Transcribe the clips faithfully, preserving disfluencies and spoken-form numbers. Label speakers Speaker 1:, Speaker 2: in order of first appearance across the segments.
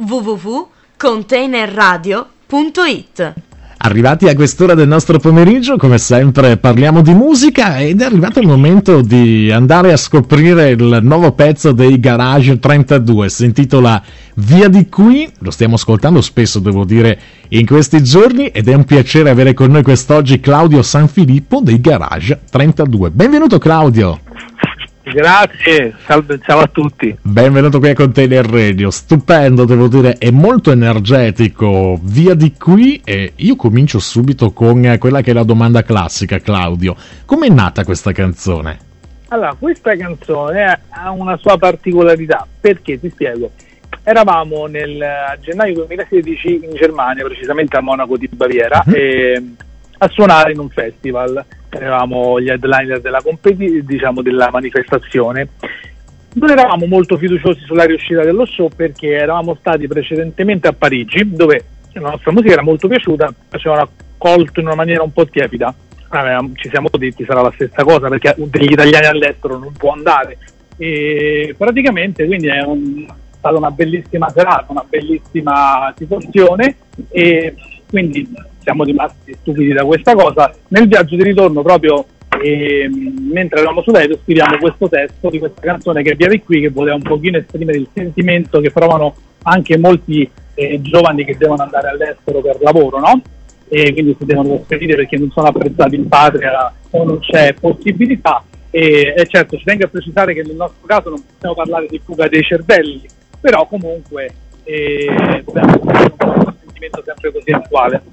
Speaker 1: w w w punto container radio punto i t.
Speaker 2: Arrivati a quest'ora del nostro pomeriggio, come sempre parliamo di musica ed è arrivato il momento di andare a scoprire il nuovo pezzo dei Garage trentadue, si intitola Via di qui, lo stiamo ascoltando spesso devo dire in questi giorni ed è un piacere avere con noi quest'oggi Claudio Sanfilippo dei Garage trentadue. Benvenuto Claudio!
Speaker 3: Grazie, salve, ciao a tutti.
Speaker 2: Benvenuto qui a Container Radio, stupendo devo dire, è molto energetico, Via di qui, e io comincio subito con quella che è la domanda classica, Claudio. Com'è nata questa canzone?
Speaker 3: Allora, questa canzone ha una sua particolarità, perché ti spiego. Eravamo nel a gennaio duemilasedici in Germania, precisamente a Monaco di Baviera, uh-huh. e, a suonare in un festival. Eravamo gli headliner della competi- diciamo della manifestazione. Non eravamo molto fiduciosi sulla riuscita dello show perché eravamo stati precedentemente a Parigi, dove la nostra musica era molto piaciuta, ci avevano accolto in una maniera un po' tiepida. Allora, ci siamo detti sarà la stessa cosa perché degli italiani all'estero non può andare. E praticamente quindi è un, stata una bellissima serata, una bellissima situazione e quindi siamo rimasti stupidi da questa cosa. Nel viaggio di ritorno proprio eh, mentre eravamo sull'aereo scriviamo questo testo di questa canzone che è Via di qui, che voleva un pochino esprimere il sentimento che provano anche molti eh, giovani che devono andare all'estero per lavoro, no? E quindi si devono trasferire perché non sono apprezzati in patria o non c'è possibilità e, e certo ci tengo a precisare che nel nostro caso non possiamo parlare di fuga dei cervelli, però comunque eh, dobbiamo un sentimento sempre così attuale.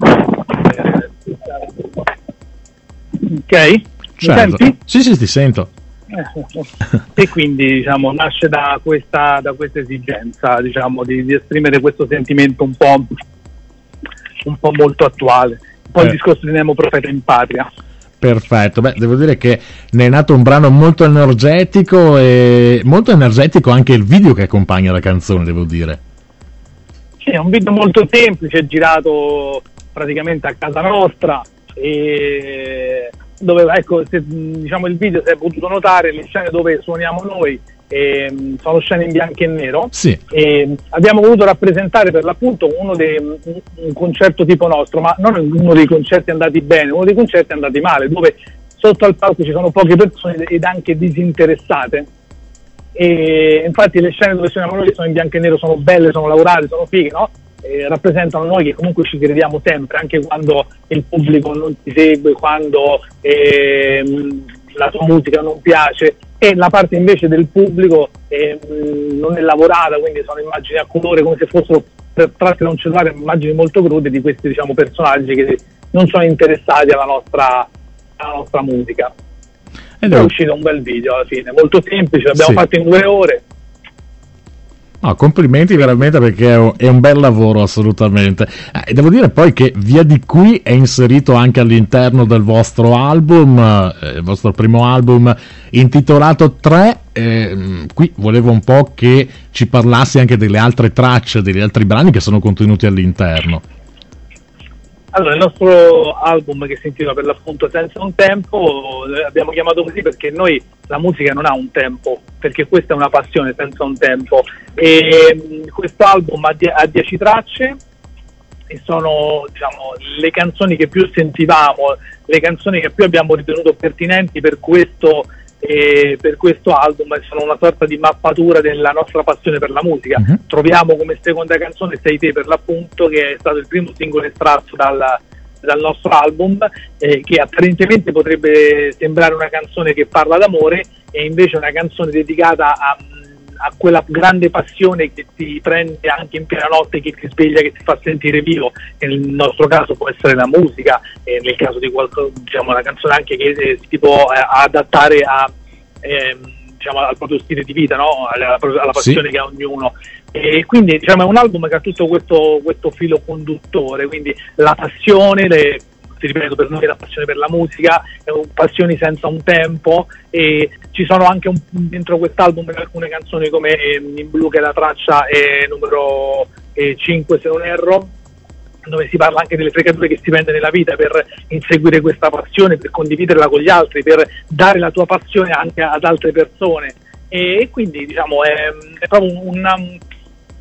Speaker 3: Ok?
Speaker 2: Certo.
Speaker 3: Mi senti?
Speaker 2: Sì, sì, ti sento.
Speaker 3: E quindi diciamo nasce da questa, da questa esigenza diciamo di, di esprimere questo sentimento un po', un po' molto attuale. Poi eh. il discorso di Nemo Profeta in patria.
Speaker 2: Perfetto, beh, devo dire che ne è nato un brano molto energetico e molto energetico anche il video che accompagna la canzone, devo dire.
Speaker 3: Sì, è un video molto semplice, girato praticamente a casa nostra e dove, ecco, se, diciamo il video, si è potuto notare le scene dove suoniamo noi e, sono scene in bianco e nero.
Speaker 2: Sì.
Speaker 3: E abbiamo voluto rappresentare per l'appunto uno dei, un concerto tipo nostro, ma non uno dei concerti andati bene, uno dei concerti andati male, dove sotto al palco ci sono poche persone ed anche disinteressate. E infatti le scene dove suoniamo noi sono in bianco e nero, sono belle, sono lavorate, sono fighe, no? E rappresentano noi che comunque ci crediamo sempre, anche quando il pubblico non ti segue, quando ehm, la tua musica non piace, e la parte invece del pubblico ehm, non è lavorata, quindi sono immagini a colore come se fossero tratte da un cellulare, immagini molto crude di questi diciamo personaggi che non sono interessati alla nostra, alla nostra musica. Ed è uscito un bel video alla fine, molto semplice, l'abbiamo sì. fatto in due ore.
Speaker 2: No, complimenti veramente perché è un, è un bel lavoro assolutamente. Eh, devo dire poi che Via di qui è inserito anche all'interno del vostro album, eh, il vostro primo album intitolato tre. Eh, qui volevo un po' che ci parlassi anche delle altre tracce, degli altri brani che sono contenuti all'interno.
Speaker 3: Allora, il nostro album, che si intitola per l'appunto Senza un tempo, abbiamo chiamato così perché noi la musica non ha un tempo, perché questa è una passione senza un tempo. E questo album ha, die- ha dieci tracce e sono diciamo le canzoni che più sentivamo, le canzoni che più abbiamo ritenuto pertinenti per questo e per questo album, sono una sorta di mappatura della nostra passione per la musica. Uh-huh. Troviamo come seconda canzone Sei te, per l'appunto, che è stato il primo singolo estratto dal, dal nostro album, eh, che apparentemente potrebbe sembrare una canzone che parla d'amore, e invece è una canzone dedicata a, a quella grande passione che ti prende anche in piena notte, che ti sveglia, che ti fa sentire vivo. Nel nostro caso può essere la musica, e nel caso di qualcosa, diciamo, una canzone anche che eh, si può eh, adattare a, eh, diciamo, al proprio stile di vita, no? alla, alla passione sì. che ha ognuno. E quindi diciamo è un album che ha tutto questo, questo filo conduttore, quindi la passione, le, ti ripeto, per noi la passione per la musica, passioni senza un tempo, e ci sono anche un, dentro quest'album alcune canzoni come eh, In blu, che è la traccia eh, numero eh, cinque se non erro, dove si parla anche delle fregature che si prende nella vita per inseguire questa passione, per condividerla con gli altri, per dare la tua passione anche ad altre persone. E quindi diciamo è, è proprio una,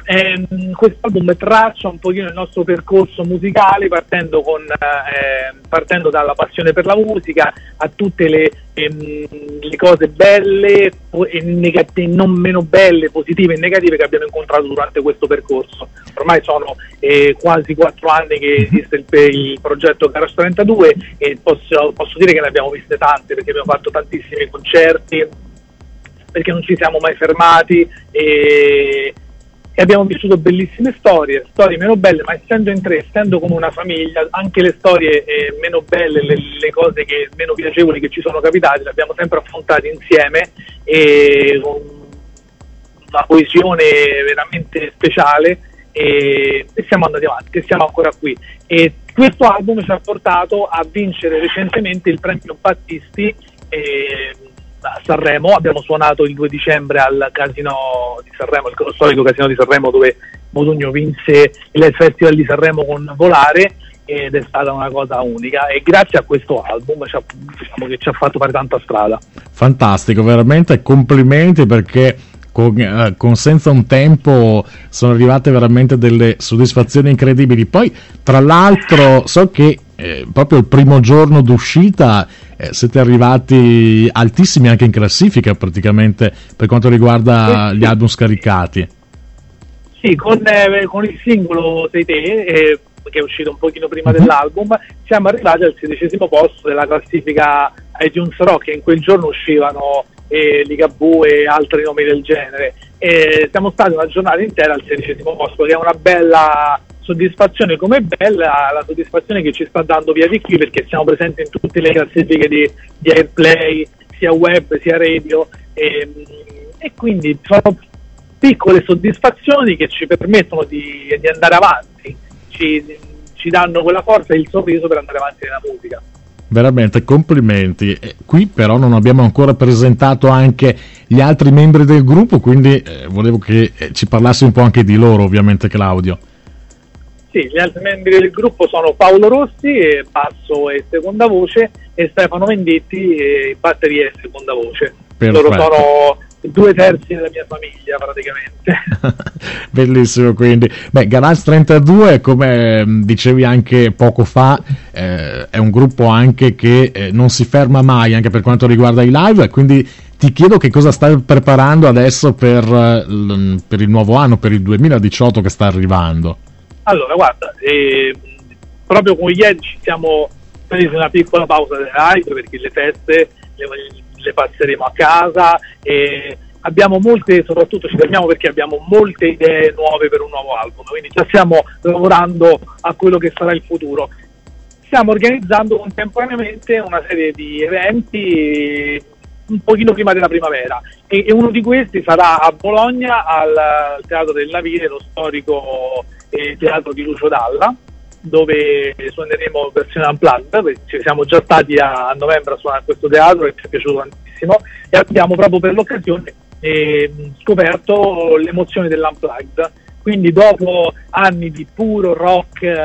Speaker 3: ehm, quest'album traccia un pochino il nostro percorso musicale partendo, con, eh, partendo dalla passione per la musica a tutte le, ehm, le cose belle e negate- non meno belle, positive e negative che abbiamo incontrato durante questo percorso. Ormai sono eh, quasi quattro anni che esiste il, il progetto Garage trentadue e posso, posso dire che ne abbiamo viste tante, perché abbiamo fatto tantissimi concerti, perché non ci siamo mai fermati e, e abbiamo vissuto bellissime storie, storie meno belle, ma essendo in tre, essendo come una famiglia, anche le storie eh, meno belle, le, le cose che, meno piacevoli che ci sono capitate, le abbiamo sempre affrontate insieme e con una coesione veramente speciale e, e siamo andati avanti, e siamo ancora qui. E questo album ci ha portato a vincere recentemente il premio Battisti eh, a Sanremo. Abbiamo suonato il due dicembre al Casino di Sanremo, il storico Casino di Sanremo, dove Modugno vinse il Festival di Sanremo con Volare, ed è stata una cosa unica e grazie a questo album ci ha, diciamo che ci ha fatto fare tanta strada.
Speaker 2: Fantastico, veramente complimenti, perché con, eh, con Senza un tempo sono arrivate veramente delle soddisfazioni incredibili. Poi tra l'altro so che eh, proprio il primo giorno d'uscita eh, siete arrivati altissimi anche in classifica praticamente per quanto riguarda gli album scaricati.
Speaker 3: Sì, con, eh, con il singolo Sei te, eh, che è uscito un pochino prima uh-huh. dell'album, siamo arrivati al sedicesimo posto della classifica iTunes Rock, e in quel giorno uscivano eh, Ligabue e altri nomi del genere. E siamo stati una giornata intera al sedicesimo posto, che è una bella soddisfazione. Come bella la soddisfazione che ci sta dando Via di Qui, perché siamo presenti in tutte le classifiche di, di Airplay, sia web sia radio, e, e quindi sono piccole soddisfazioni che ci permettono di, di andare avanti, ci, ci danno quella forza e il sorriso per andare avanti nella musica.
Speaker 2: Veramente complimenti. Eh, qui però non abbiamo ancora presentato anche gli altri membri del gruppo, quindi eh, volevo che eh, ci parlassi un po' anche di loro, ovviamente, Claudio.
Speaker 3: Sì, gli altri membri del gruppo sono Paolo Rossi, e basso e seconda voce, e Stefano Venditti, e batteria e seconda voce.
Speaker 2: Perfetto.
Speaker 3: Loro sono due terzi della mia famiglia praticamente.
Speaker 2: Bellissimo. Quindi beh, Garage trentadue, come dicevi anche poco fa, eh, è un gruppo anche che eh, non si ferma mai anche per quanto riguarda i live, quindi ti chiedo che cosa stai preparando adesso per, l- per il nuovo anno, per il duemiladiciotto che sta arrivando.
Speaker 3: Allora guarda, eh, proprio come ieri ci siamo presi una piccola pausa delle live perché le feste le, le passeremo a casa, e abbiamo molte, soprattutto ci fermiamo perché abbiamo molte idee nuove per un nuovo album, quindi già stiamo lavorando a quello che sarà il futuro. Stiamo organizzando contemporaneamente una serie di eventi un pochino prima della primavera, e, e uno di questi sarà a Bologna al, al Teatro del Navire, lo storico eh, teatro di Lucio Dalla, dove suoneremo versione unplugged. Ci siamo già stati a, a novembre a suonare a questo teatro e ci è piaciuto tantissimo, e abbiamo proprio per l'occasione eh, scoperto l'emozione dell'unplugged. Quindi dopo anni di puro rock eh,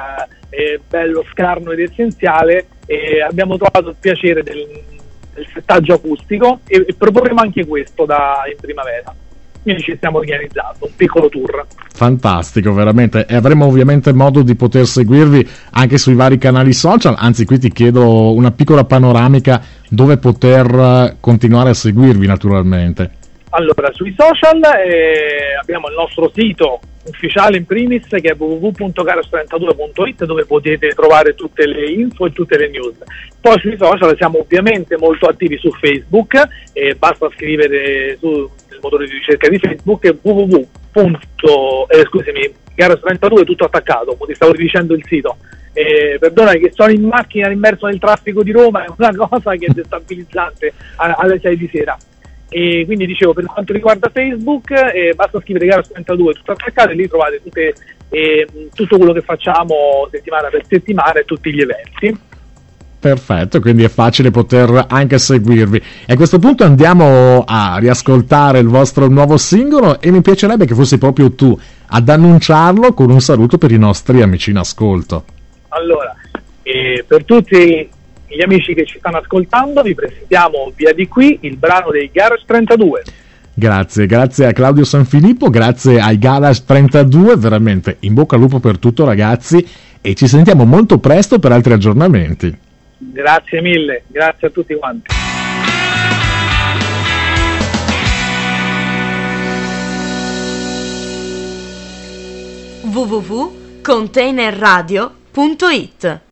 Speaker 3: eh, bello scarno ed essenziale, eh, abbiamo trovato il piacere del, del settaggio acustico, e, e proporremo anche questo da, in primavera. Quindi ci stiamo organizzando un piccolo tour.
Speaker 2: Fantastico, veramente. E avremo ovviamente modo di poter seguirvi anche sui vari canali social. Anzi, qui ti chiedo una piccola panoramica dove poter continuare a seguirvi, naturalmente.
Speaker 3: Allora, sui social eh, abbiamo il nostro sito ufficiale in primis, che è w w w punto garage trentadue punto it, dove potete trovare tutte le info e tutte le news. Poi sui social siamo ovviamente molto attivi su Facebook, e basta scrivere sul motore di ricerca di Facebook www. Eh, scusami, Garage trentadue tutto attaccato, come ti stavo dicendo il sito. Eh, perdona che sono in macchina immerso nel traffico di Roma, è una cosa che è destabilizzante alle sei di sera. E quindi dicevo, per quanto riguarda Facebook eh, basta scrivere Garage trentadue tutto attaccato, e lì trovate tutte, eh, tutto quello che facciamo settimana per settimana e tutti gli eventi.
Speaker 2: Perfetto, quindi è facile poter anche seguirvi. E a questo punto andiamo a riascoltare il vostro nuovo singolo, e mi piacerebbe che fossi proprio tu ad annunciarlo con un saluto per i nostri amici in ascolto.
Speaker 3: Allora, eh, per tutti gli amici che ci stanno ascoltando, vi presentiamo Via di Qui, il brano dei Garage trentadue.
Speaker 2: Grazie, grazie a Claudio Sanfilippo, grazie ai Garage trentadue, veramente in bocca al lupo per tutto ragazzi e ci sentiamo molto presto per altri aggiornamenti.
Speaker 3: Grazie mille, grazie a tutti quanti.
Speaker 1: w w w punto containerradio punto it